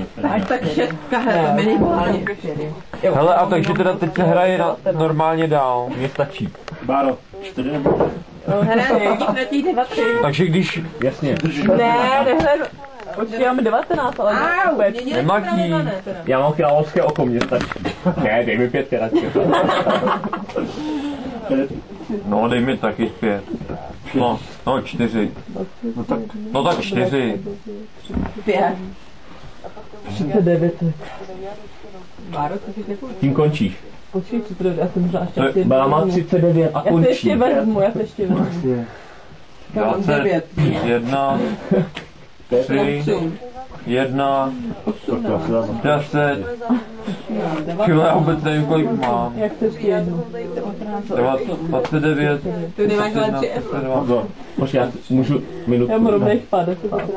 Až tak 6 karet, minimálně. Hele, a takže teda teď se hraje normálně dál. Mně stačí. Báro, 4 nebo 5? No hraje, na těch 2, 3. Takže když... Jasně. Ne, počkej, máme 19, ale nemlatí. Já mám královské oko, mně stačí. Ne, dej mi 5 radši. No, dej mi taky 5. No 4. No tak 4. 5. 39. Báro, co jsi nepůjde? Tím končíš. Počkej, 39, já jsem možná ještě... Bela má 39 a Já se končí. ještě vezmu. 21, 3, 1, 10. Čili já vůbec nevím, kolik mám. Jak to ještě jednou? 29, Ty nemáš ale 3 F. Počkej, já můžu minutku. Já mám rovných 50.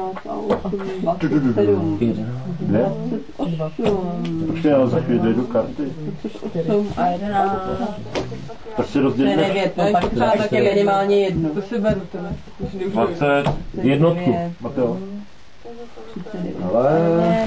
7. Ne? Ještě já za chvíli dojdu karty. 8 a 11. Tak si rozdělíme. 9, no pak třeba také minimálně jednu. To si beru teda. 20, Jednotku. Mateo. Ale...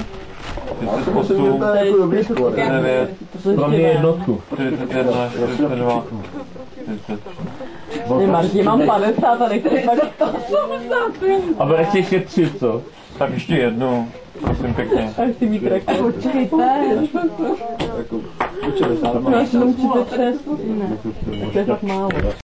38, 39, Pro mě jednotku. 41, 42, 43. Ne, Marti, mám 50 a nechci fakt 80. A bereš ještě 3, co? Tak ještě jednu, prosím pěkně. A ještě mít rekord. Počkejte. Já jsem 36. To je fakt málo.